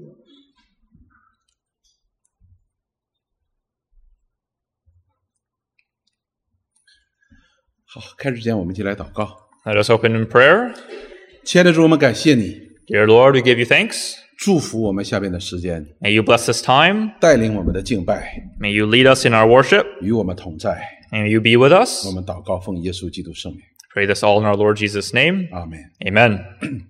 好，开始之前我们一起来祷告。 Let us open in prayer. 亲爱的主，我们感谢你， Dear Lord, we give you thanks. 祝福我们下边的时间， May you bless this time. 带领我们的敬拜， May you lead us in our worship. 与我们同在。 And may you be with us. 我们祷告，奉耶稣基督圣名， Pray this all in our Lord Jesus' name. 阿门。 Amen.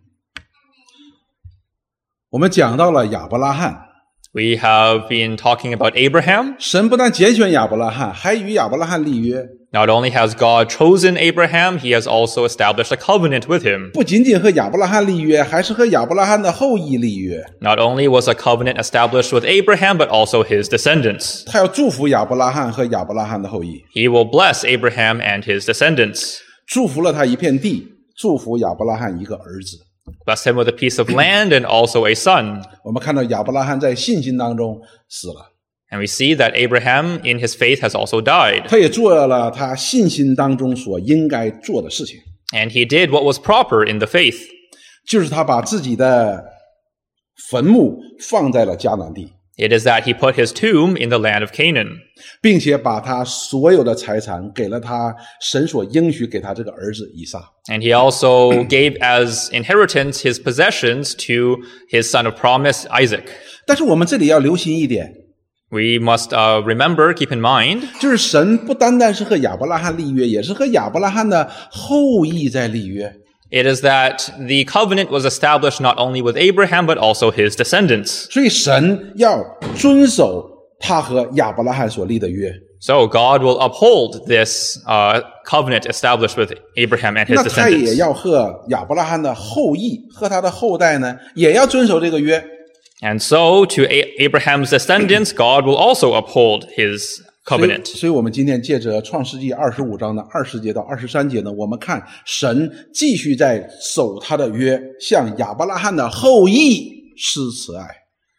我们讲到了亚伯拉罕， We have been talking about Abraham. 神不但拣选亚伯拉罕，还与亚伯拉罕立约， Not only has God chosen Abraham, he has also established a covenant with him. 不仅仅和亚伯拉罕立约，还是和亚伯拉罕的后裔立约。 Not only was a covenant established with Abraham, but also his descendants. 他要祝福亚伯拉罕和亚伯拉罕的后裔， He will bless Abraham and his descendants. 祝福了他一片地，祝福亚伯拉罕一个儿子。 Bless him with a piece of land and also a son. 我们看到亚伯拉罕在信心当中死了， And we see that Abraham, in his faith, has also died. 他也做了他信心当中所应该做的事情， And he did what was proper in the faith. 就是他把自己的坟墓放在了迦南地， It is that he put his tomb in the land of Canaan. 并且把他所有的财产给了他神所应许给他这个儿子以撒。 And he also gave as inheritance his possessions to his son of promise, Isaac. 但是我们这里要留心一点， We must remember, keep in mind, 就是神不单单是和亚伯拉罕立约，也是和亚伯拉罕的后裔在立约。 it is that the covenant was established not only with Abraham, but also his descendants. 所以神要遵守他和亚伯拉罕所立的约。 So God will uphold this covenant established with Abraham and his 那他也 descendants. 要和亚伯拉罕的后裔和他的后代呢，也要遵守这个约。 And so to Abraham's descendants, God will also uphold his covenant. 所以我们今天借着创世纪25章的20节到23节呢，我们看神继续在守他的约，向亚伯拉罕的后裔施慈爱。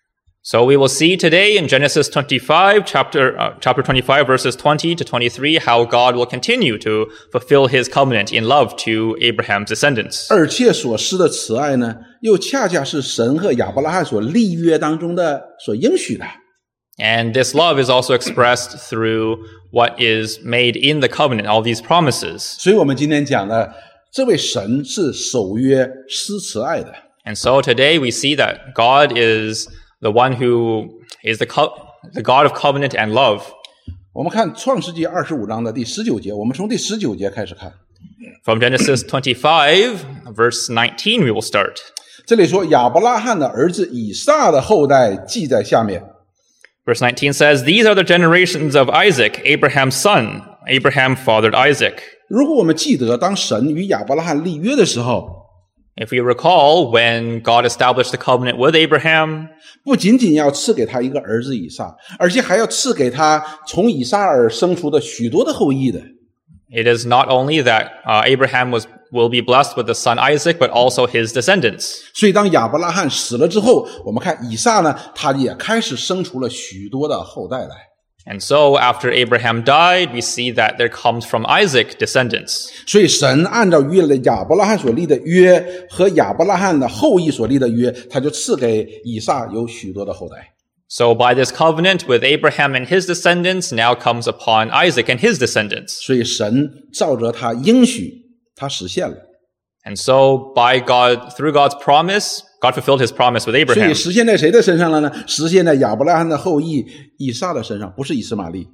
So we will see today in Genesis 25, chapter 25, verses 20 to 23, how God will continue to fulfill his covenant in love to Abraham's descendants. 而且所施的慈爱呢，又恰恰是神和亚伯拉罕所立约当中的所应许的。 And this love is also expressed through what is made in the covenant, all these promises. 所以我们今天讲的这位神是守约施慈爱的。 And so today we see that God is the one who is the God of covenant and love. 我们看创世纪25章的第19节，我们从第19节开始看。 From Genesis 25, verse 19, we will start. 这里说亚伯拉罕的儿子以撒的后代记在下面。 Verse 19 says, These are the generations of Isaac, Abraham's son. Abraham fathered Isaac. 如果我们记得，当神与亚伯拉罕立约的时候， If we recall, when God established the covenant with Abraham, 不仅仅要赐给他一个儿子以撒，而且还要赐给他从以撒而生出的许多的后裔的。 it is not only that Abraham will be blessed with the son Isaac, but also his descendants. 所以当亚伯拉罕死了之后，我们看以撒呢，他也开始生出了许多的后代来。 And so after Abraham died, we see that there comes from Isaac descendants. 所以神按照与亚伯拉罕所立的约和亚伯拉罕的后裔所立的约，他就赐给以撒有许多的后代。 So by this covenant with Abraham and his descendants, now comes upon Isaac and his descendants. 所以神照着他应许，他实现了。 And so through God's promise, God fulfilled his promise with 所以 Abraham. 实现在谁的身上了呢？实现在亚伯拉罕的后裔以撒的身上，不是以实玛利。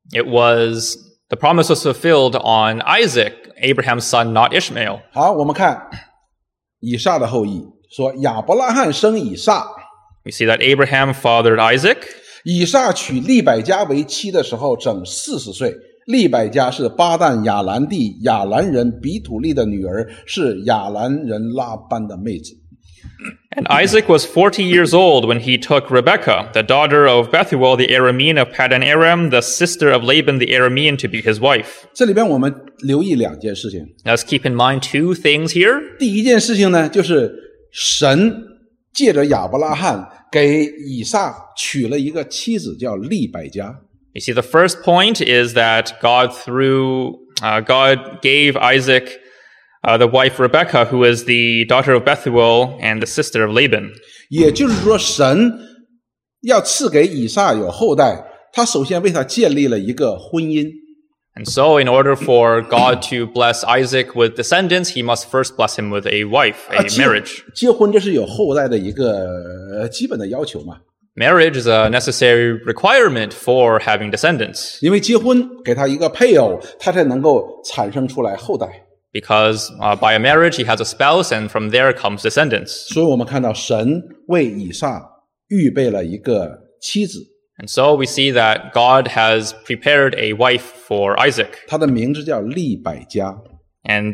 The promise was fulfilled on Isaac, Abraham's son, not Ishmael. 好，我们看以撒的后裔，说亚伯拉罕生以撒， We see that Abraham fathered Isaac. 以撒娶利百加为妻的时候整40岁。利百加是巴旦亚兰地亚兰人比土利的女儿，是亚兰人拉班的妹子。 And Isaac was 40 years old when he took Rebekah, the daughter of Bethuel, the Aramean of Paddan Aram, the sister of Laban the Aramean, to be his wife. 这里边我们留意两件事情。 Let's keep in mind two things here. 第一件事情呢，就是神借着亚伯拉罕给以撒娶了一个妻子，叫利百加。 You see, the first point is that God gave Isaac the wife Rebekah, who is the daughter of Bethuel and the sister of Laban. 也就是说，神要赐给以撒有后代，他首先为他建立了一个婚姻。 And so, in order for God to bless Isaac with descendants, he must first bless him with a wife, a marriage. 结婚这是有后代的一个基本的要求嘛。 Marriage is a necessary requirement for having descendants. 因为结婚给他一个配偶，他才能够产生出来后代。 Because by a marriage, he has a spouse, and from there comes descendants. 所以我们看到神为以撒预备了一个妻子。 And so we see that God has prepared a wife for Isaac. 她的名字叫利百加。 And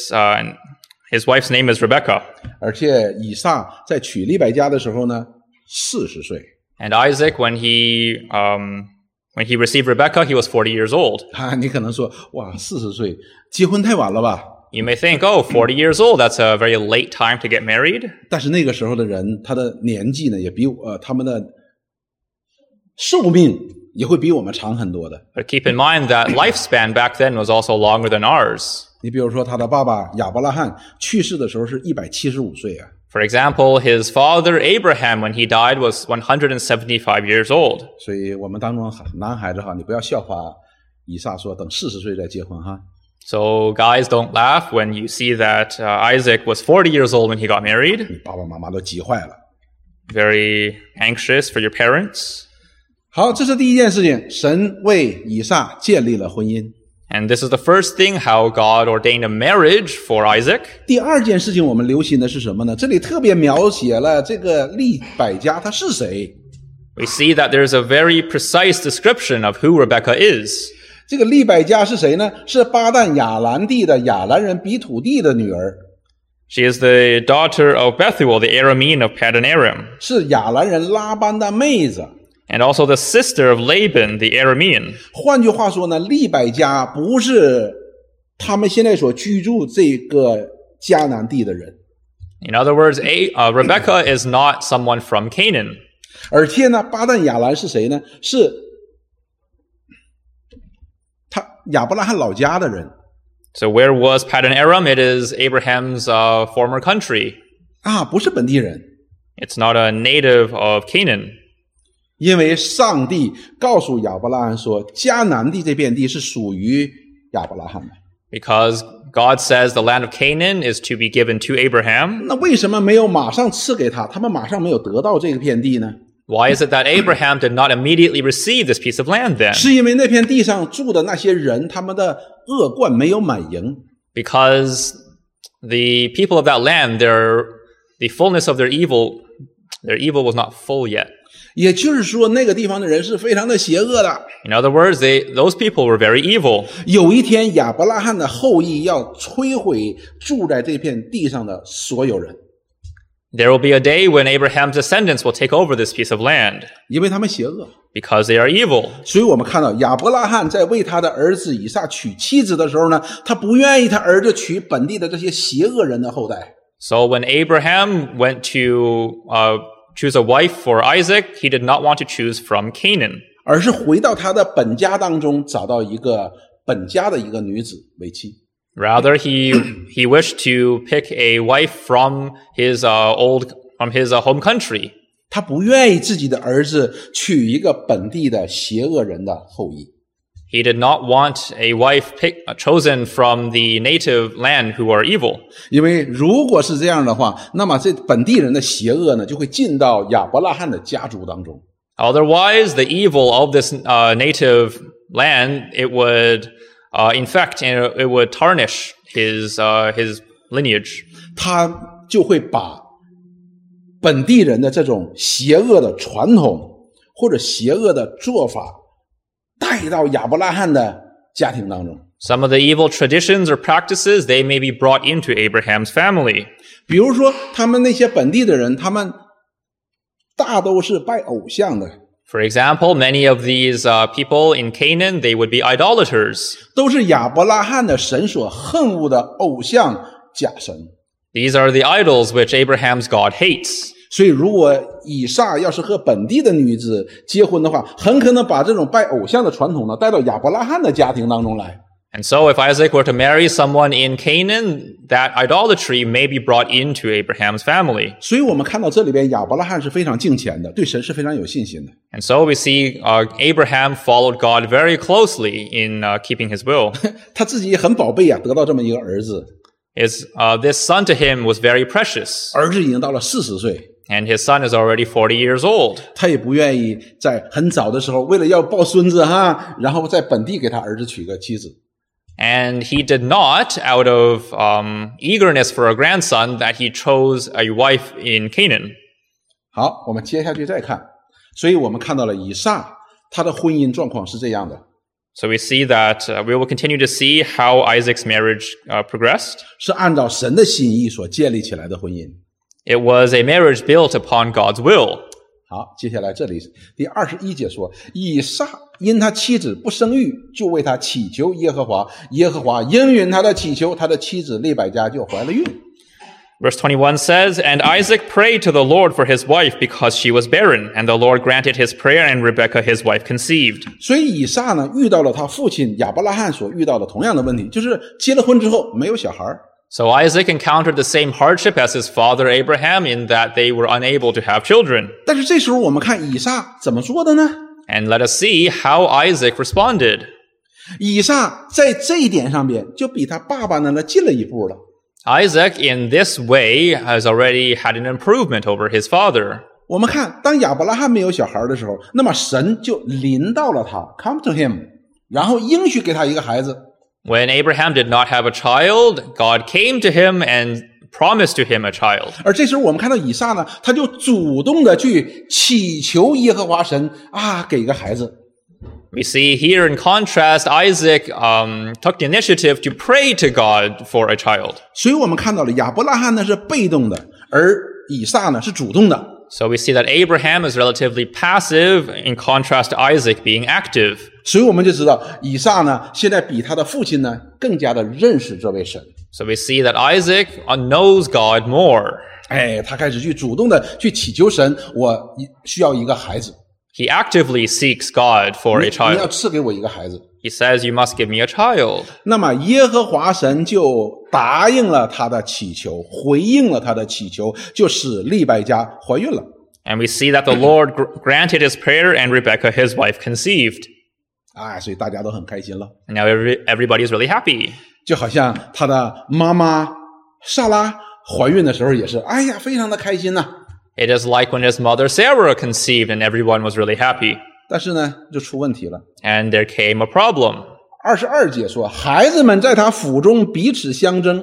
his wife's name is Rebekah. 而且以撒在娶利百加的时候呢，40岁。 And Isaac, when he received Rebekah, he was 40 years old. 你可能说，哇，40岁，结婚太晚了吧？ You may think, 40 years old, that's a very late time to get married. 但是那个时候的人，他的年纪呢，也比他们的寿命也会比我们长很多的。 But keep in mind that lifespan back then was also longer than ours. 你比如说，他的爸爸亚伯拉罕去世的时候是175岁啊。 For example, his father Abraham, when he died, was 175 years old. 所以我们当中男孩子哈，你不要笑话以撒说等40岁再结婚哈。 So guys, don't laugh when you see that Isaac was 40 years old when he got married. 你爸爸妈妈都急坏了。 Very anxious for your parents. 好，这是第一件事情，神为以撒建立了婚姻。 And this is the first thing, how God ordained a marriage for Isaac. 第二件事情我们留心的是什么呢？这里特别描写了这个利百加他是谁。 We see that there's a very precise description of who Rebekah is. 这个利百加是谁呢？是巴旦亚兰地的亚兰人比土地的女儿。 She is the daughter of Bethuel, the Aramean of Paddan Aram. 是亚兰人拉班的妹子。 And also the sister of Laban, the Aramean. 换句话说呢，利百加不是他们现在所居住这个迦南地的人。 In other words, Rebekah is not someone from Canaan. 而且呢，巴旦亚兰是谁呢？是他亚伯拉罕老家的人。 So where was Paddan Aram? It is Abraham's former country. 不是本地人。 It's not a native of Canaan. 因为上帝告诉亚伯拉罕说，迦南地这片地是属于亚伯拉罕的。 Because God says the land of Canaan is to be given to Abraham. 那为什么没有马上赐给他？他们马上没有得到这个片地呢？ Why is it that Abraham did not immediately receive this piece of land then? 是因为那片地上住的那些人，他们的恶贯没有满盈。 Because the people of that land, the fullness of their evil was not full yet. 也就是说，那个地方的人是非常的邪恶的。 In other words, those people were very evil. 有一天，亚伯拉罕的后裔要摧毁住在这片地上的所有人。 There will be a day when Abraham's descendants will take over this piece of land. 因为他们邪恶。 Because they are evil. 所以我们看到亚伯拉罕在为他的儿子以撒娶妻子的时候呢，他不愿意他儿子娶本地的这些邪恶人的后代。 So when Abraham went to choose a wife for Isaac, he did not want to choose from Canaan. 而是回到他的本家当中，找到一个本家的一个女子为妻。 Rather, he wished to pick a wife from his home country. 他不愿意自己的儿子娶一个本地的邪恶人的后裔。 He did not want a wife chosen from the native land who are evil. 因为如果是这样的话，那么这本地人的邪恶呢，就会进到亚伯拉罕的家族当中。 Otherwise, the evil of this native land, it would infect and it would tarnish his lineage. 他就会把本地人的这种邪恶的传统或者邪恶的做法带到亚伯拉罕的家庭当中。 Some of the evil traditions or practices, they may be brought into Abraham's family. 比如说，他们那些本地的人，他们大都是拜偶像的。 For example, many of these people in Canaan, they would be idolaters. 都是亚伯拉罕的神所恨恶的偶像假神。 These are the idols which Abraham's God hates. 所以如果以撒要是和本地的女子结婚的话，很可能把这种拜偶像的传统呢带到亚伯拉罕的家庭当中来。 And so if Isaac were to marry someone in Canaan, that idolatry may be brought into Abraham's family. 所以我们看到这里边亚伯拉罕是非常敬虔的，对神是非常有信心的。 And so we see Abraham followed God very closely in keeping his will. 他自己也很宝贝啊，得到这么一个儿子， This son to him was very precious. 儿子已经到了40岁， And his son is already 40 years old. 他也不愿意在很早的时候为了要抱孙子哈，然后在本地给他儿子娶个妻子。 And he did not, out of eagerness for a grandson, that he chose a wife in Canaan. 好，我们接下去再看，所以我们看到了以撒他的婚姻状况是这样的， So we see that we will continue to see how Isaac's marriage progressed. 是按照神的心意所建立起来的婚姻。 It was a marriage built upon God's will. 好，接下来这里第21节说，以撒因他妻子不生育，就为他祈求耶和华，耶和华应允他的祈求，他的妻子利百加就怀了孕。 Verse 21 says, And Isaac prayed to the Lord for his wife because she was barren, and the Lord granted his prayer, and Rebekah his wife conceived. 所以以撒呢遇到了他父亲亚伯拉罕所遇到的同样的问题，就是结了婚之后没有小孩。 So Isaac encountered the same hardship as his father Abraham in that they were unable to have children. 但是这时候我们看以撒怎么做的呢？ And let us see how Isaac responded. 以撒在这一点上边就比他爸爸呢进了一步了。 Isaac, in this way, has already had an improvement over his father. 我们看，当亚伯拉罕没有小孩的时候，那么神就临到了他 ，come to him， 然后应许给他一个孩子。 When Abraham did not have a child, God came to him and promised to him a child. 而这时候我们看到以撒呢，他就主动的去祈求耶和华神啊，给一个孩子。 We see here in contrast, Isaac took the initiative to pray to God for a child. 所以我们看到了亚伯拉罕呢是被动的，而以撒呢是主动的。 So we see that Abraham is relatively passive in contrast to Isaac being active. 所以我们就知道以撒呢现在比他的父亲呢更加的认识这位神。 So we see that Isaac knows God more. 哎，他开始去主动的去祈求神，我需要一个孩子。 He actively seeks God for a 你要 child. 赐给我一个孩子。 He says, You must give me a child. 那么耶和华神就答应了他的祈求，回应了他的祈求，就使利百加怀孕了。 And we see that the Lord granted his prayer and Rebekah, his wife, conceived. 哎，所以大家都很开心了， And now everybody is really happy. 就好像他的妈妈萨拉怀孕的时候也是，哎呀，非常的开心呐。 It is like when his mother Sarah conceived and everyone was really happy. 但是呢，就出问题了。 And there came a problem. 22节说，孩子们在他腹中彼此相争。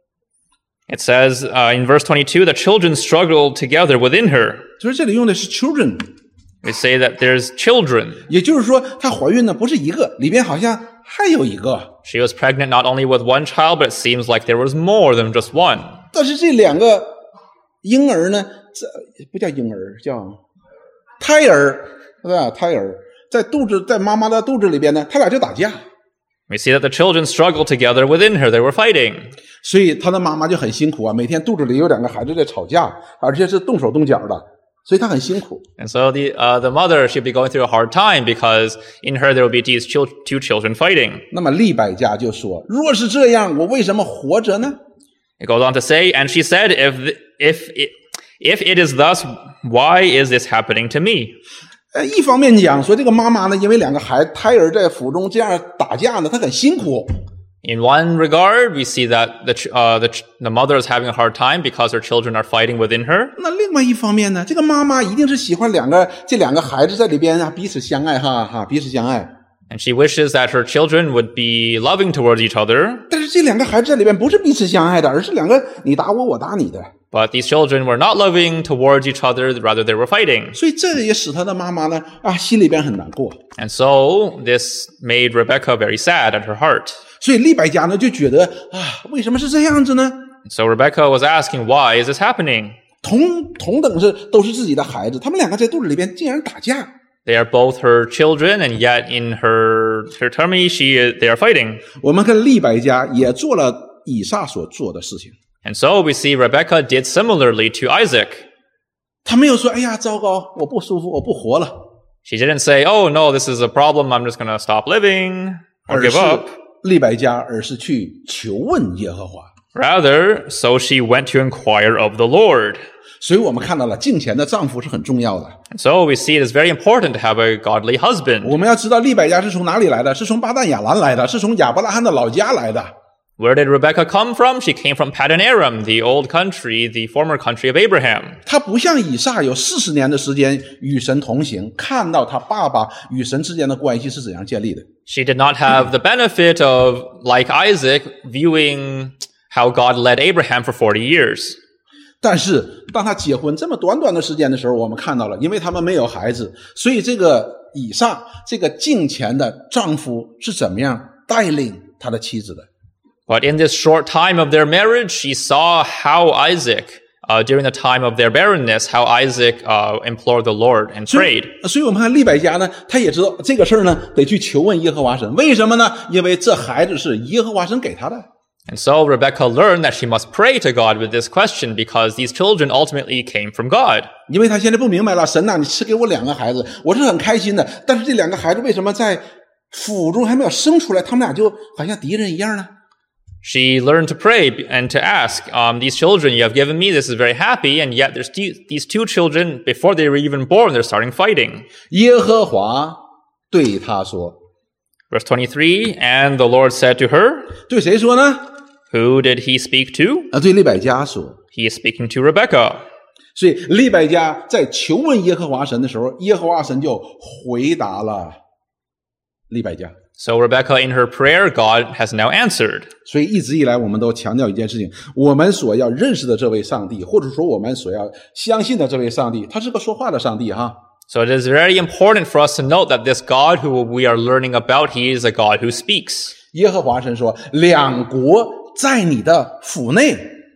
It says in verse 22, the children struggled together within her. 所以这里用的是 children， We say that there's children. 也就是说，她怀孕呢不是一个，里边好像还有一个。 She was pregnant not only with one child, but it seems like there was more than just one. 但是这两个婴儿呢，这不叫婴儿，叫胎儿，对吧？胎儿在妈妈的肚子里边呢，他俩就打架， We see that the children struggled together within her. They were fighting. 所以他的妈妈就很辛苦啊，每天肚子里有两个孩子在吵架，而且是动手动脚的，所以他很辛苦。 And so the mother should be going through a hard time because in her there will be these two children fighting. 那么利百加就说：“若是这样，我为什么活着呢？” It goes on to say, and she said, if it is thus, why is this happening to me? 一方面讲说这个妈妈呢，因为两个胎儿在腹中这样打架呢，她很辛苦。 In one regard, we see that the mother is having a hard time because her children are fighting within her. 那另外一方面呢，这个妈妈一定是喜欢这两个孩子在里边啊彼此相爱彼此相爱。 And she wishes that her children would be loving towards each other. 但是这两个孩子在里边不是彼此相爱的，而是两个你打我，我打你的。 But these children were not loving towards each other, rather they were fighting. 所以这也使他的妈妈呢心里边很难过。 And so this made Rebekah very sad at her heart. 所以利百加呢就觉得为什么是这样子呢？ So Rebekah was asking, why is this happening? 同等都是自己的孩子，他们两个在肚子里边竟然打架。 They are both her children, and yet in her tummy, they are fighting. 我们看利百加也做了以撒所做的事情。 And so we see Rebekah did similarly to Isaac. 他没有说，哎呀，糟糕，我不舒服，我不活了。 She didn't say, oh no, this is a problem, I'm just going to stop living or give up. 利百加，而是去求问耶和华。 Rather, so she went to inquire of the Lord. 所以我们看到了敬虔的丈夫是很重要的。 And so we see it is very important to have a godly husband. 我们要知道利百加是从哪里来的，是从巴旦亚兰来的，是从亚伯拉罕的老家来的。 Where did Rebekah come from? She came from Paddan Aram, the old country, the former country of Abraham. 他不像以撒有40年的时间与神同行，看到他爸爸与神之间的关系是怎样建立的。 She did not have the benefit of, like Isaac, viewing how God led Abraham for 40 years. 但是当他结婚这么短短的时间的时候，我们看到了，因为他们没有孩子，所以这个以撒这个敬虔的丈夫是怎么样带领他的妻子的。 But in this short time of their marriage, she saw how Isaac, during the time of their barrenness, how Isaac implored the Lord and prayed. 所以我们看利百加呢，他也知道这个事儿呢，得去求问耶和华神。为什么呢？因为这孩子是耶和华神给他的。 And so Rebekah learned that she must pray to God with this question because these children ultimately came from God. 因为他现在不明白了，神呐，你赐给我2个孩子，我是很开心的，但是这2个孩子为什么在腹中还没有生出来，他们俩就好像敌人一样呢？ She learned to pray and to ask, these children you have given me, this is very happy, and yet there's these 2 children, before they were even born, they're starting fighting. 耶和华对他说 Verse 23, and the Lord said to her, 对谁说呢？ who did he speak to? 对利百加说。 He is speaking to Rebekah. 所以利百加在求问耶和华神的时候，耶和华神就回答了利百加。 So Rebekah, in her prayer, God has now answered. 所以一直以来我们都强调一件事情，我们所要认识的这位上帝，或者说我们所要相信的这位上帝，他是个说话的上帝哈。 So it is very important for us to note that this God who we are learning about, he is a God who speaks. 耶和华神说，2国在你的腹内，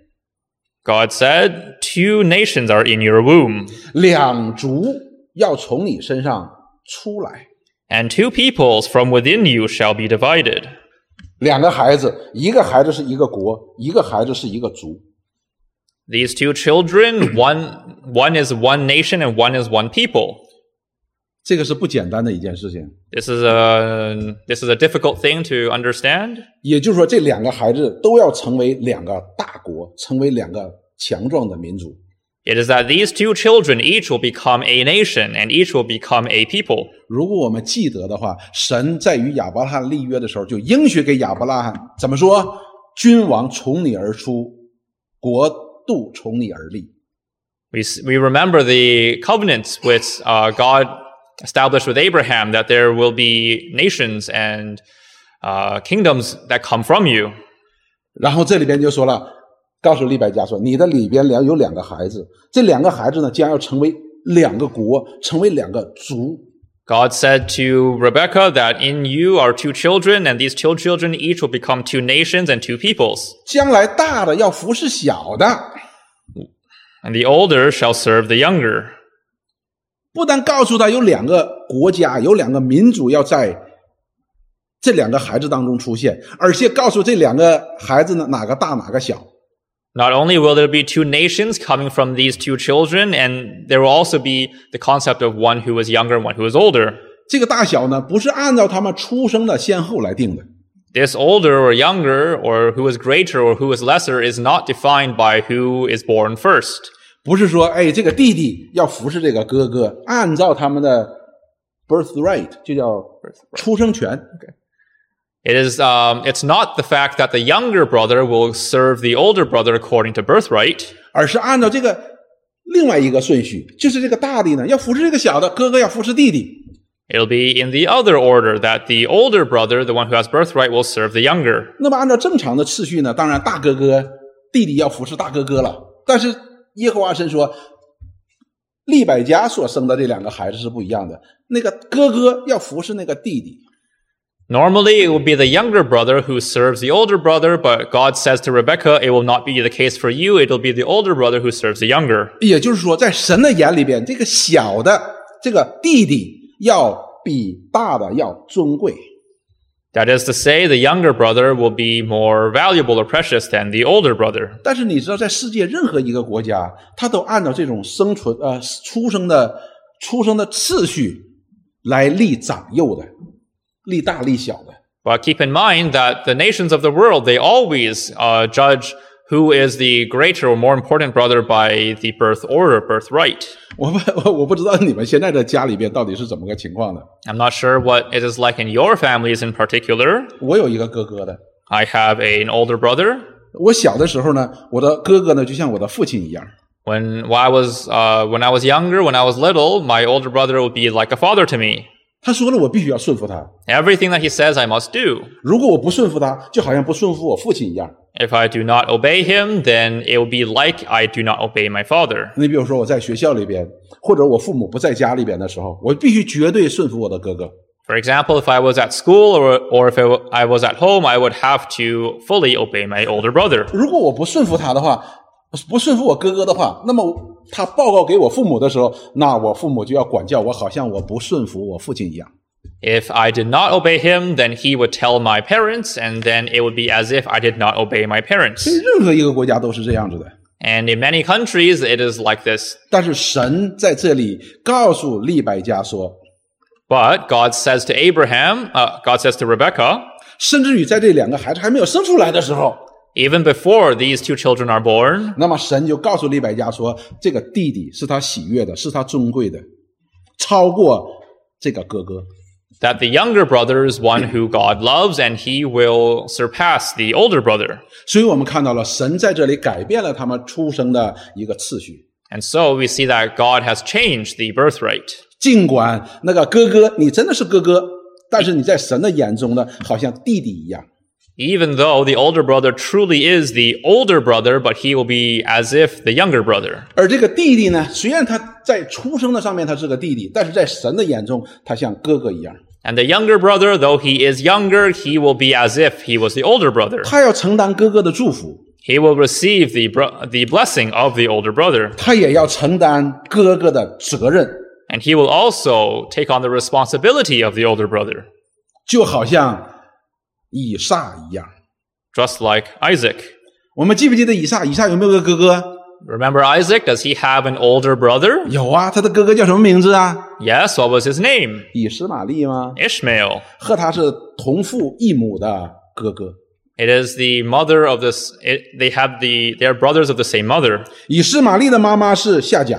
God said, 2 nations are in your womb, 2族要从你身上出来。 and 2 peoples from within you shall be divided. 2个孩子，一个孩子是一个国，一个孩子是一个族。 These 2 children, one is one nation and one is one people. 这个是不简单的一件事情。 This is a difficult thing to understand. 也就是说，这2个孩子都要成为2个大国，成为2个强壮的民族。 It is that these 2 children each will become a nation and each will become a people. 如果我们记得的话，神在与亚伯拉罕立约的时候，就应许给亚伯拉罕怎么说？君王从你而出，国度从你而立。 We remember the covenants which God established with Abraham, that there will be nations and kingdoms that come from you. 然后这里边就说了，告诉利百加说，你的里边有2个孩子，这2个孩子呢，将要成为2个国，成为2个族。 God said to Rebekah that in you are 2 children, and these 2 children each will become 2 nations and 2 peoples. 将来大的要服侍小的， And the older shall serve the younger. 不但告诉他有2个国家，有2个民族要在这2个孩子当中出现，而且告诉这2个孩子呢，哪个大哪个小。 Not only will there be 2 nations coming from these 2 children, and there will also be the concept of one who is younger and one who is older. 这个大小呢，不是按照他们出生的先后来定的。 This older or younger, or who is greater or who is lesser, is not defined by who is born first. 不是说，这个弟弟要服侍这个哥哥，按照他们的 birthright 就叫出生权。 It's not the fact that the younger brother will serve the older brother according to birthright, 而是按照这个另外一个顺序，就是这个大弟呢要服侍这个小的，哥哥要服侍弟弟。 it'll be in the other order that the older brother, the one who has birthright, will serve the younger. 那么按照正常的次序呢，当然大哥哥弟弟要服侍大哥哥了。但是耶和华神说，利百加所生的这2个孩子是不一样的，那个哥哥要服侍那个弟弟。 Normally, it would be the younger brother who serves the older brother, but God says to Rebekah, it will not be the case for you. It will be the older brother who serves the younger. 也就是说，在神的眼里边，这个小的这个弟弟要比大的要尊贵。 That is to say, the younger brother will be more valuable or precious than the older brother. 但是你知道，在世界任何一个国家，他都按照这种出生的次序来立长幼的。立大立小的。 But keep in mind that the nations of the world, they always judge who is the greater or more important brother by the birth order, birthright. 我不知道你们现在的家里边到底是怎么个情况的。 I'm not sure what it is like in your families in particular. 我有一个哥哥的， I have an older brother. 我小的时候呢，我的哥哥呢就像我的父亲一样。 When I was younger, when I was little, my older brother would be like a father to me. 他说了，我必须要顺服他。 Everything that he says, I must do. 如果我不顺服他，就好像不顺服我父亲一样。 If I do not obey him, then it will be like I do not obey my father. 你比如说我在学校里边，或者我父母不在家里边的时候，我必须绝对顺服我的哥哥。 For example, if I was at school or if I was at home, I would have to fully obey my older brother. 如果我不顺服他的话，不顺服我哥哥的话，那么他报告给我父母的时候，那我父母就要管教我，好像我不顺服我父亲一样。 If I did not obey him, then he would tell my parents, and then it would be as if I did not obey my parents. 所以任何一个国家都是这样子的。 And in many countries, it is like this. 但是神在这里告诉利百加说， But God says to Abraham, God says to Rebekah, 甚至于在这两个孩子还没有生出来的时候， even before these two children are born, 那么神就告诉利百加说，这个弟弟是他喜悦的，是他尊贵的，超过这个哥哥。 that the younger brother is one who God loves, and he will surpass the older brother. 所以我们看到了神在这里改变了他们出生的一个次序。 And so we see that God has changed the birthright. 尽管那个哥哥你真的是哥哥，但是你在神的眼中呢，好像弟弟一样。 Even though the older brother truly is the older brother, but he will be as if the younger brother. 而这个弟弟呢，虽然他在出生的上面他是个弟弟，但是在神的眼中，他像哥哥一样。 And the younger brother, though he is younger, he will be as if he was the older brother. 他要承担哥哥的祝福， He will receive the blessing of the older brother. 他也要承担哥哥的责任， And he will also take on the responsibility of the older brother, 就好像以撒一样。 just like Isaac. 我们记不记得以撒？以撒有没有个哥哥？ Remember Isaac? Does he have an older brother? 有啊，他的哥哥叫什么名字啊？ Yes, what was his name? 以实玛利吗？ Ishmael. 和他是同父异母的哥哥。 It is the mother of this, they are brothers of the same mother. 以实玛利的妈妈是夏甲，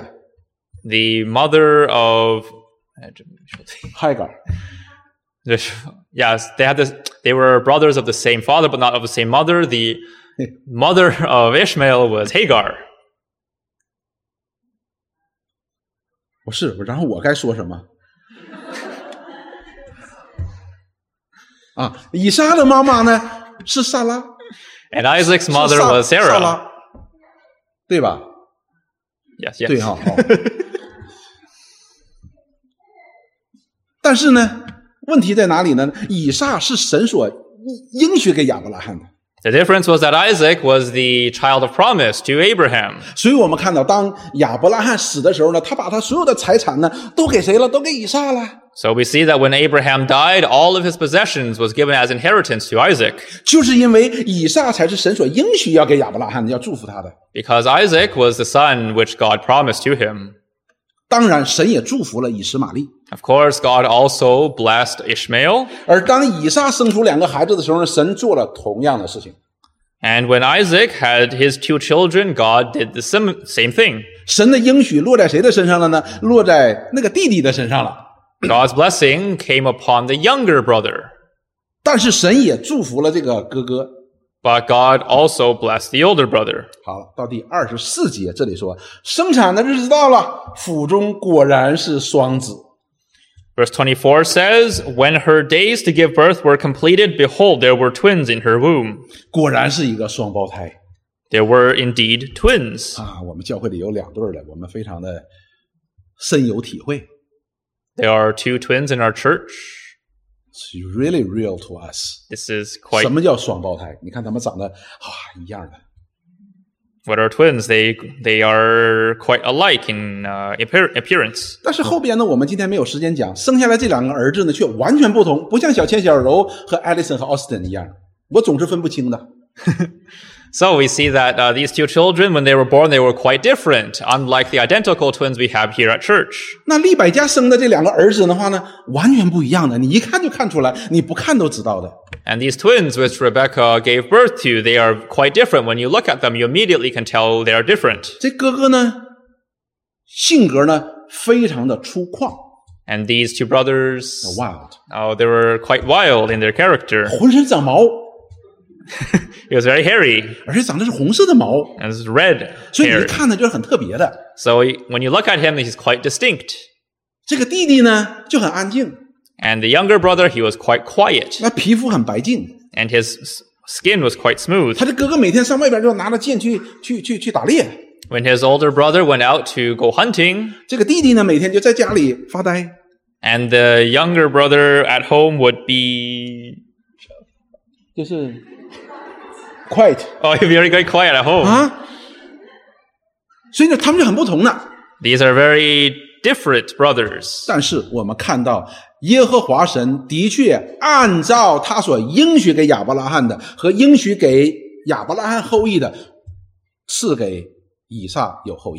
The mother of, 亥gar。 yes, they were brothers of the same father, but not of the same mother. The mother of Ishmael was Hagar. 然后我该说什么？啊，以撒的妈妈呢是撒拉， And Isaac's mother was 撒 Sarah. 拉，对吧？ Yes, 对 yes. 哈。但是呢，问题在哪里呢？以撒是神所应许给亚伯拉罕的。 The difference was that Isaac was the child of promise to Abraham. 所以我们看到，当亚伯拉罕死的时候呢，他把他所有的财产呢，都给谁了？都给以撒了。 So we see that when Abraham died, all of his possessions was given as inheritance to Isaac. 就是因为以撒才是神所应许要给亚伯拉罕的，要祝福他的。 Because Isaac was the son which God promised to him. 当然，神也祝福了以实玛利。 Of course, God also blessed Ishmael. 而当以撒生出两个孩子的时候呢，神做了同样的事情。 And when Isaac had his two children, God did the same thing. 神的应许落在谁的身上了呢？落在那个弟弟的身上了。 God's blessing came upon the younger brother. 但是神也祝福了这个哥哥。 But God also blessed the older brother. 好了，到第24节，这里说，生产的日子到了，腹中果然是双子。 Verse 24 says, When her days to give birth were completed, behold, there were twins in her womb. 果然是一个双胞胎 There were indeed twins. 啊！我们教会里有2对的，我们非常的深有体会。 There are two twins in our church. It's really real to us. This is 什 quite... 么叫双胞胎？你看他们长得一样的。 What are twins? They are quite alike in appearance. 但是后边呢，我们今天没有时间讲，生下来这2个儿子呢，却完全不同，不像小千、小柔和 Allison 和 Austin 一样，我总是分不清的。 So we see that these two children, when they were born, they were quite different, unlike the identical twins we have here at church. 那利百加生的这两个儿子的话呢，完全不一样的，你一看就看出来，你不看都知道的。 And these twins which Rebecca gave birth to, they are quite different. When you look at them, you immediately can tell they are different. 这哥哥呢，性格呢非常的粗犷 And these two brothers, ，wild， they were quite wild in their character. 浑身长毛， He was very hairy 而且长的是红色的毛， and was red 所以你一 hair. 看呢就是很特别的。 So when you look at him, he's quite distinct. 这个弟弟呢就很安静， And the younger brother, he was quite quiet. 那皮肤很白净。 And his skin was quite smooth. 他的哥哥每天上外边就拿着剑去打猎， When his older brother went out to go hunting, 这个弟弟呢每天就在家里发呆。 and the younger brother at home would be 就是 quiet he'd be very quiet at home. 啊，所以呢，他们就很不同的。 These are very different brothers. 但是我们看到，耶和华神的确按照他所应许给亚伯拉罕的和应许给亚伯拉罕后裔的，赐给以撒有后裔。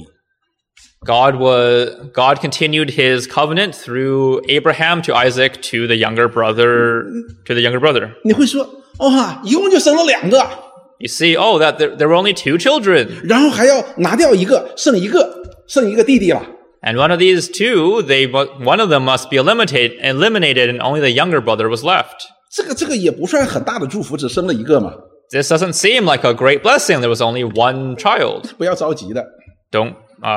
God continued his covenant through Abraham to Isaac to the younger brother. 你会说，哦一共就生了两个， You see, that there were only two children. 然后还要拿掉一个，剩一个弟弟了。 And one of these two, one of them must be eliminated, and only the younger brother was left. 这个也不算很大的祝福，只生了一个嘛。 This doesn't seem like a great blessing. There was only one child. 不要着急的， Don't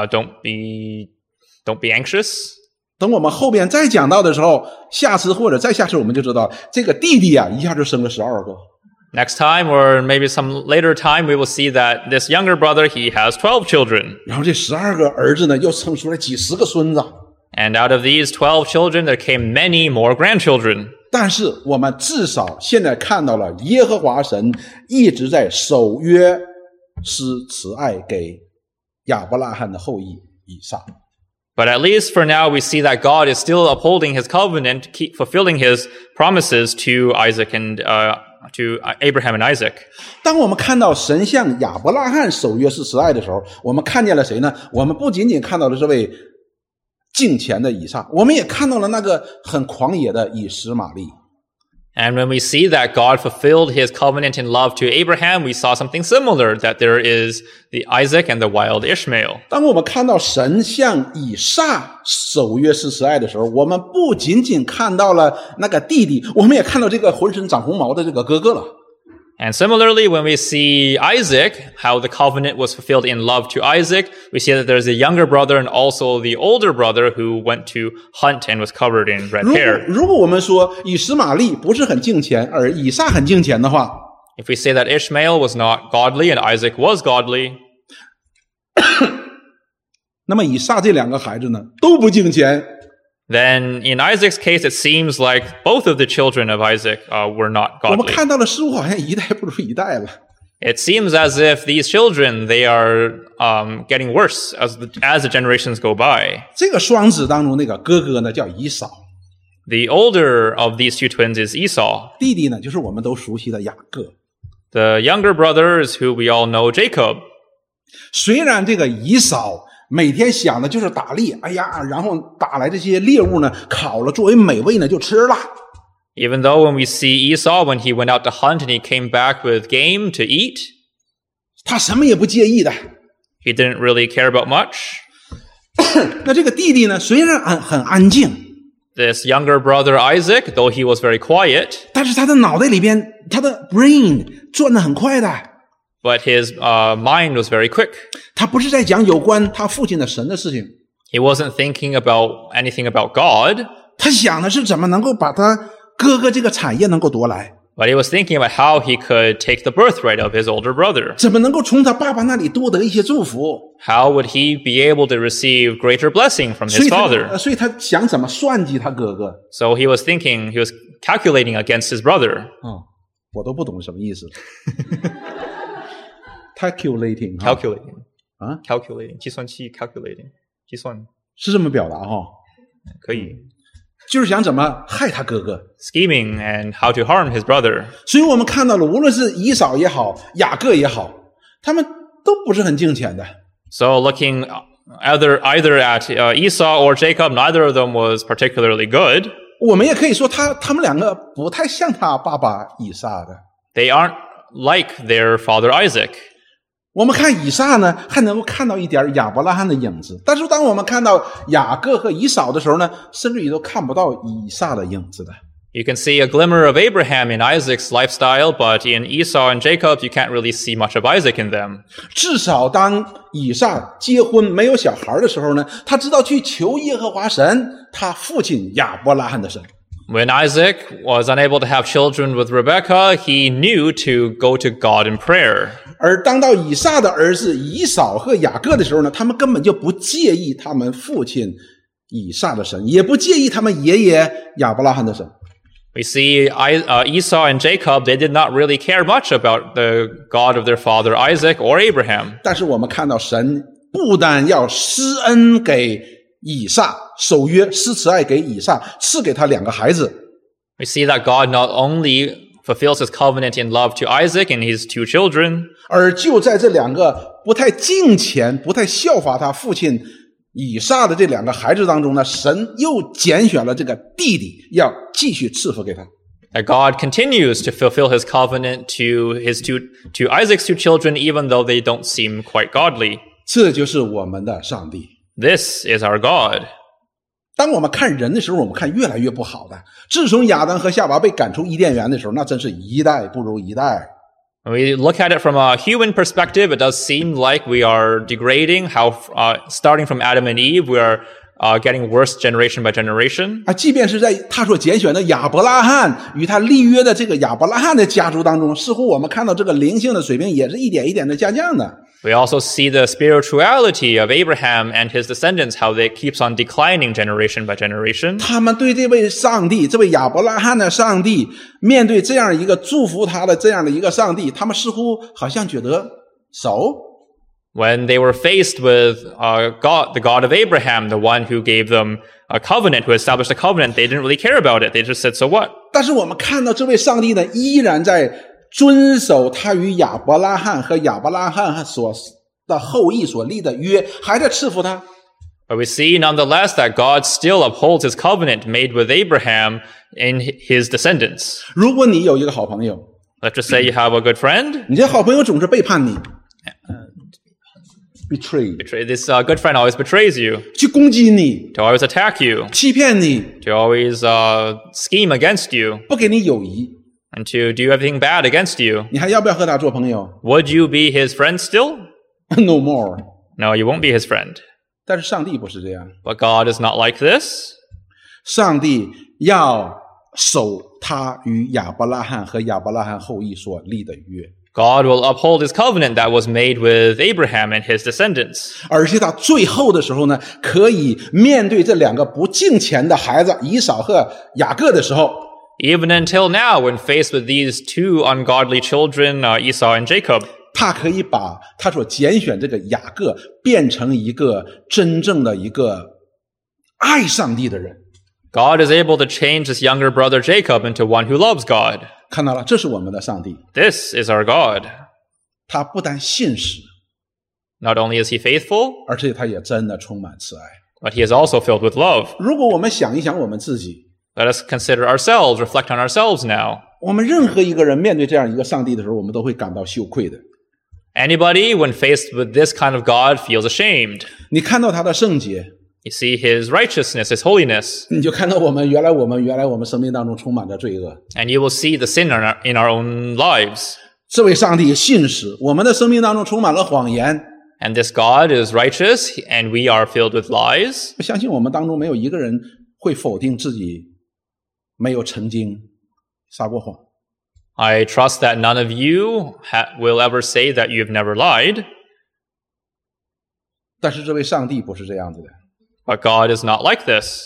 be anxious. 等我们后边再讲到的时候，下次或者再下次我们就知道，这个弟弟啊一下就生了12个。 Next time, or maybe some later time, we will see that this younger brother, he has 12 children. 然后这12个儿子呢，又生出来几十个孙子。 And out of these 12 children, there came many more grandchildren. 但是我们至少现在看到了，耶和华神一直在守约施慈爱给亚伯拉罕的后裔以撒。 But at least for now, we see that God is still upholding his covenant, keep fulfilling his promises to Isaac and to Abraham and Isaac. 当我们看到神向亚伯拉罕守约施慈爱的时候，我们看见了谁呢？我们不仅仅看到了这位敬虔的以撒，我们也看到了那个很狂野的以实玛利。 And when we see that God fulfilled his covenant in love to Abraham, we saw something similar, that there is the Isaac and the wild Ishmael. 当我们看到神向以撒守约施慈爱的时候，我们不仅仅看到了那个弟弟，我们也看到这个浑身长红毛的这个哥哥了。 And similarly, when we see Isaac, how the covenant was fulfilled in love to Isaac, we see that there's a younger brother and also the older brother who went to hunt and was covered in red hair. 如果我们说以实玛利不是很敬虔，而以撒很敬虔的话， If we say that Ishmael was not godly and Isaac was godly, 那么以撒这两个孩子呢都不敬虔。 then in Isaac's case, it seems like both of the children of Isaac were not 我们 godly. 看到了似乎好像一代不如一代了。 It seems as if these children, they are getting worse as the generations go by. 这个双子当中那个哥哥呢叫以扫， The older of these two twins is Esau. 弟弟呢就是我们都熟悉的雅各。 The younger brother is who we all know, Jacob. 虽然这个以扫每天想的就是打猎，哎呀，然后打来这些猎物呢，烤了作为美味呢就吃了。 Even though when we see Esau, when he went out to hunt and he came back with game to eat, 他什么也不介意的。 he didn't really care about much. 那这个弟弟呢，虽然很安静， This younger brother Isaac, though he was very quiet, 但是他的脑袋里边，他的 brain 转得很快的。 but his mind was very quick. 他不是在讲有关他父亲的神的事情， He wasn't thinking about anything about God, 他想的是怎么能够把他哥哥这个产业能够夺来， but he was thinking about how he could take the birthright of his older brother. 怎么能够从他爸爸那里多得一些祝福。 How would he be able to receive greater blessing from 所 his 以 father? 所以他想怎么算计他哥哥。 So he was calculating against his brother. 我都不懂什么意思。calculating Calculating. 计算器 calculating. 计算。 是这么表达哈， 可以。 就是想怎么害他哥哥。 Scheming and how to harm his brother. 所以我们看到了，无论是以扫也好，雅各也好， 他们都不是很敬虔的。 So looking either at Esau or Jacob, neither of them was particularly good. 我们也可以说他们两个不太像他爸爸以撒的。 They aren't like their father Isaac. 我们看以撒呢，还能够看到一点亚伯拉罕的影子，但是当我们看到雅各和以扫的时候呢，甚至于都看不到以撒的影子的。 You can see a glimmer of Abraham in Isaac's lifestyle, but in Esau and Jacob, you can't really see much of Isaac in them. 至少当以撒结婚没有小孩的时候呢，他知道去求耶和华神，他父亲亚伯拉罕的神。 When Isaac was unable to have children with Rebekah, he knew to go to God in prayer. 而当到以撒的儿子以扫和雅各的时候呢，他们根本就不介意他们父亲以撒的神，也不介意他们爷爷亚伯拉罕的神。 We see Esau and Jacob, they did not really care much about the God of their father Isaac or Abraham. 但是我们看到神不但要施恩给以撒，守约施慈爱给以撒，赐给他2个孩子。 We see that God not only fulfills his covenant in love to Isaac and his 2 children, 而就在这2个不太敬虔、不太效法他父亲以撒的这2个孩子当中呢，神又拣选了这个弟弟，要继续赐福给他。 that God continues to fulfill his covenant to Isaac's 2 children, even though they don't seem quite godly. 这就是我们的上帝。 This is our God. 当我们看人的时候，我们看越来越不好的。自从亚当和夏娃被赶出伊甸园的时候，那真是一代不如一代。 When we look at it from a human perspective, it does seem like we are degrading, how starting from Adam and Eve, we are getting worse generation by generation. 即便是在他所拣选的亚伯拉罕与他立约的这个亚伯拉罕的家族当中，似乎我们看到这个灵性的水平也是一点一点的下降的。 We also see the spirituality of Abraham and his descendants, how they keeps on declining generation by generation. 他们对这位上帝，这位亚伯拉罕的上帝，面对这样一个祝福他的这样的一个上帝，他们似乎好像觉得熟。 When they were faced with God, the God of Abraham, the one who gave them a covenant, who established a covenant, they didn't really care about it. They just said, so what? 但是我们看到这位上帝呢，依然在遵守他与亚伯拉罕和亚伯拉罕所的后裔所立的约，还在赐福他。 But we see nonetheless that God still upholds his covenant made with Abraham in his descendants. 如果你有一个好朋友， Let's just say you have a good friend. 你这好朋友总是背叛你 ，betray， This good friend always betrays you, 去攻击你， to always attack you, 欺骗你， to always scheme against you, 不给你友谊， and to do everything bad against you. 你还要不要和他做朋友 Would you be his friend still? ？No more。 No, you won't be his friend. 但是上帝不是这样， But God is not like this. 上帝要守他与亚伯拉罕和亚伯拉罕后裔所立的约。 God will uphold his covenant that was made with Abraham and his descendants. 而且他最后的时候呢，可以面对这2个不敬虔的孩子以扫和雅各的时候， Even until now, when faced with these 2 ungodly children, Esau and Jacob, 他可以把他所拣选这个雅各变成一个真正的一个爱上帝的人。 God is able to change his younger brother Jacob into one who loves God. 看到了，这是我们的上帝。 This is our God. 他不但信实， Not only is he faithful, 而且他也真的充满慈爱。 but he is also filled with love. 如果我们想一想我们自己， Let us consider ourselves, reflect on ourselves now. 我们任何一个人面对这样一个上帝的时候，我们都会感到羞愧的。 Anybody, when faced with this kind of God, feels ashamed. 你看到他的圣洁， You see his righteousness, his holiness, 你就看到我们原来我们生命当中充满着罪恶。 and you will see the sin in our own lives. 这位上帝信实，我们的生命当中充满了谎言。 And this God is righteous, and we are filled with lies. 我相信我们当中没有一个人会否定自己没有曾经撒过谎。 I trust that none of you will ever say that you've never lied. 但是这位上帝不是这样子的。 But God is not like this.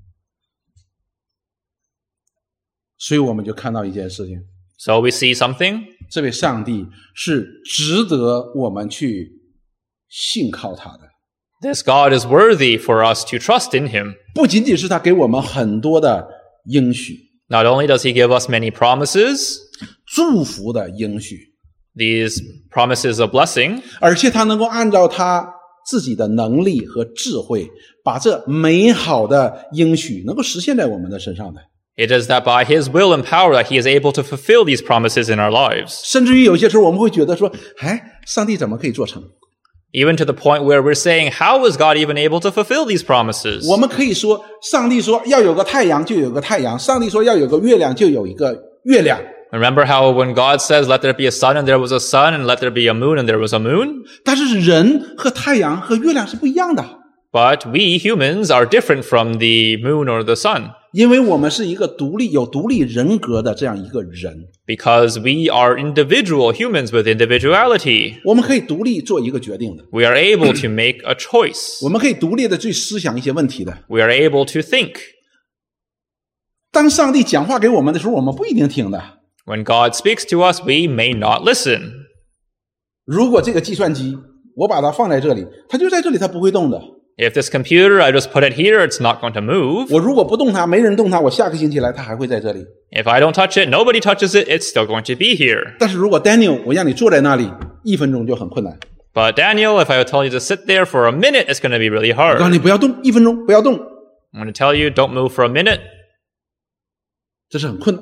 所以我们就看到一件事情， So we see something. 这位上帝是值得我们去信靠他的。 This God is worthy for us to trust in him. 不仅仅是他给我们很多的应许， Not only does he give us many promises, 祝福的应许， these promises of blessing, 而且他能够按照他自己的能力和智慧，把这美好的应许能够实现在我们的身上的。 it is that by his will and power that he is able to fulfill these promises in our lives. 甚至于有些时候我们会觉得说，上帝怎么可以做成？ Even to the point where we're saying, how is God even able to fulfill these promises? 我们可以说，上帝说要有个太阳就有个太阳，上帝说要有个月亮就有一个月亮。 Remember how when God says, let there be a sun and there was a sun, and let there be a moon and there was a moon? 但是人和太阳和月亮是不一样的， But we humans are different from the moon or the sun, 因为我们是一个有独立人格的这样一个人， because we are individual humans with individuality. 我们可以独立做一个决定的， We are able to make a choice. 我们可以独立的去思想一些问题的。 We are able to think. 当上帝讲话给我们的时候，我们不一定听的。 When God speaks to us, we may not listen. 如果这个计算机我把它放在这里，它就在这里，它不会动的。 If this computer, I just put it here, it's not going to move. 我如果不动它，没人动它，我下个星期来，它还会在这里。 If I don't touch it, nobody touches it, it's still going to be here. 但是如果 Daniel 我让你坐在那里1分钟就很困难。 But Daniel, if I tell you to sit there for a minute, it's going to be really 我告诉 hard. 你不要动，1分钟不要动， I'm going to tell you, don't move for a minute. 这是很困难。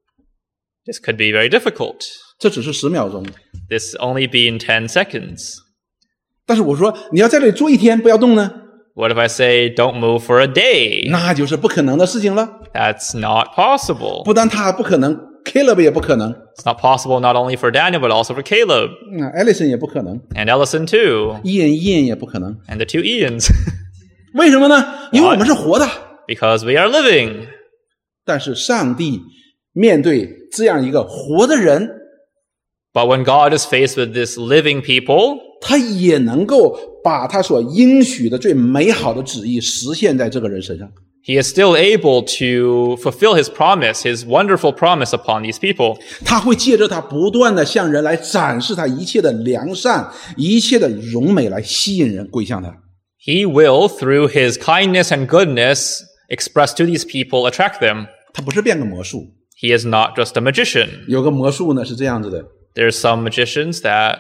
This could be very difficult. 这只是10秒钟， This only be in 10 seconds. 但是我说你要在这里坐1天不要动呢， What if I say, don't move for a day? 那就是不可能的事情了。 That's not possible. 不但他还不可能 ，Caleb 也不可能， It's not possible not only for Daniel, but also for Caleb ，Ellison 也不可能 and Ellison too, ，Ian 也不可能。 and the 2 Ians. 为什么呢？因为我们是活的。 Because we are living. 但是上帝面对这样一个活的人， But when God is faced with this living people, 他也能够把他所应许的最美好的旨意实现在这个人身上。 he is still able to fulfill his promise, his wonderful promise upon these people. 他会借着他不断的向人来展示他一切的良善、一切的荣美，来吸引人归向他。 He will, through his kindness and goodness, expressed to these people, attract them. 他不是变个魔术， He is not just a magician. 有个魔术呢是这样子的： There's some magicians that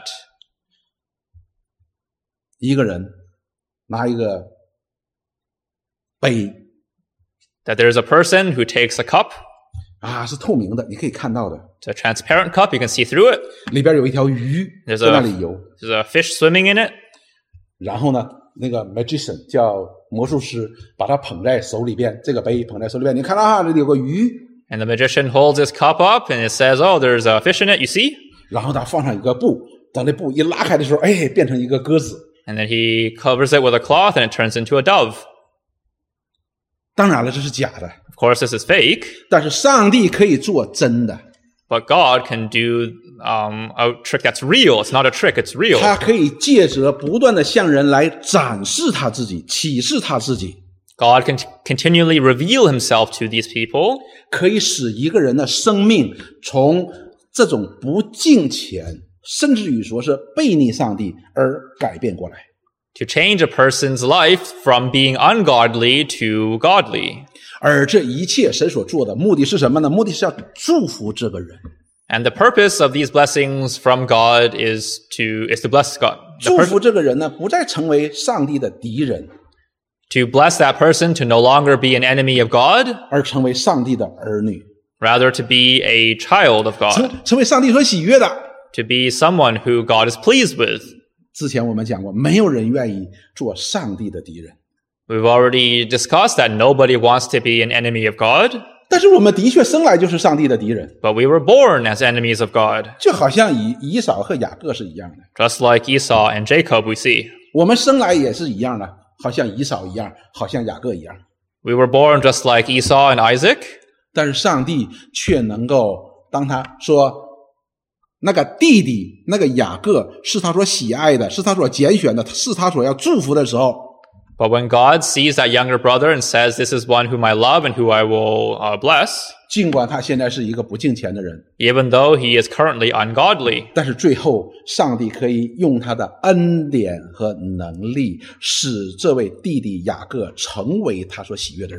一个人拿一个杯 that there's a person who takes a cup. 是透明的，你可以看到的， It's a transparent cup. You can see through it. 里边有一条鱼 There's 在那里游。 There's a fish swimming in it. 然后呢，那个 magician 叫魔术师，把它捧在手里边，这个杯捧在手里边，你看到这里有个鱼， And the magician holds his cup up and it says, oh, there's a fish in it. You see? 然后他放上一个布，等那布一拉开的时候，变成一个鸽子。 And then he covers it with a cloth and it turns into a dove. 当然了，这是假的， Of course, this is fake, 但是上帝可以做真的， but God can do a trick that's real. It's not a trick, it's real. 他可以借着不断的向人来展示他自己，启示他自己， God can continually reveal himself to these people, 可以使一个人的生命从这种不敬虔，甚至于说是悖逆上帝而改变过来。 to change a person's life from being ungodly to godly. 而这一切神所做的目的是什么呢？目的是要祝福这个人。 And the purpose of these blessings from God is to bless God. 祝福这个人呢，不再成为上帝的敌人， To bless that person to no longer be an enemy of God, 而成为上帝的儿女， rather to be a child of God, 成为上帝所喜悦的。 to be someone who God is pleased with. 之前我们讲过，没有人愿意做上帝的敌人， We've already discussed that nobody wants to be an enemy of God, 但是我们的确生来就是上帝的敌人， but we were born as enemies of God, 就好像以扫和雅各是一样的， just like Esau and Jacob we see. 我们生来也是一样的，好像以扫一样，好像雅各一样。 We were born just like Esau and Isaac, 但是上帝却能够，当他说那个弟弟那个雅各是他所喜爱的，是他所拣选的，是他所要祝福的时候， but when God sees that younger brother and says, this is one whom I love and who I will bless, 尽管他现在是一个不敬虔的人， even though he is currently ungodly, 但是最后上帝可以用他的恩典和能力，使这位弟弟雅各成为他所喜悦的人。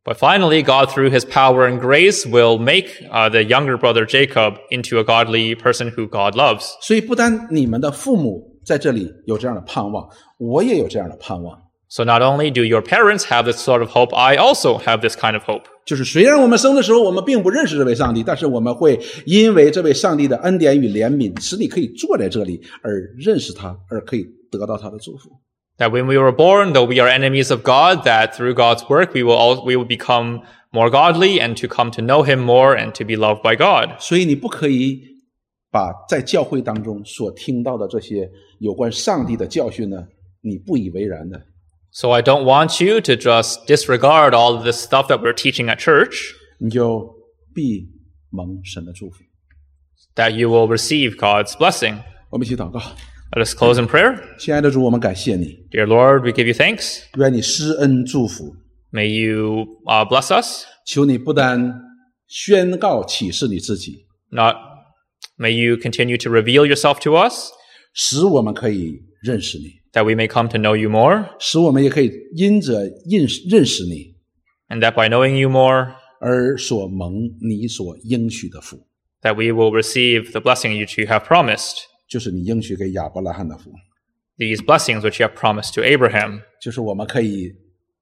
But finally, God, through his power and grace, will make the younger brother Jacob into a godly person who God loves. 所以不单你们的父母在这里有这样的盼望，我也有这样的盼望。 So not only do your parents have this sort of hope, I also have this kind of hope. 就是虽然我们生的时候我们并不认识这位上帝，但是我们会因为这位上帝的恩典与怜悯，使你可以坐在这里而认识他，而可以得到他的祝福。 That when we were born, though we are enemies of God, that through God's work we will become more godly and to come to know him more and to be loved by God. 所以你不可以把在教会当中所听到的这些有关上帝的教训呢，你不以为然的。 So I don't want you to just disregard all of this stuff that we're teaching at church, 你就必蒙神的祝福。 that you will receive God's blessing. 我们一起祷告。 Let us close in prayer. 亲爱的主，我们感谢你， Dear Lord, we give you thanks. 愿你施恩祝福， May you bless us. 求你不单宣告启示你自己， May you continue to reveal yourself to us, 使我们可以认识你， that we may come to know you more, 使我们也可以因着认识你 and that by knowing you more, 而所蒙你所应许的福， that we will receive the blessing which you have promised, 就是你应许给亚伯拉罕的福， these blessings which you have promised to Abraham, 就是我们可以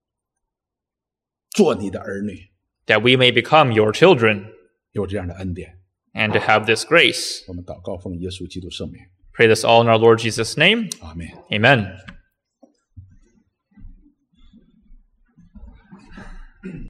做你的儿女， that we may become your children 有这样的恩典。 and to have this grace. 我们祷告奉耶稣基督圣名， Pray this all in our Lord Jesus' name. 阿们。 Amen.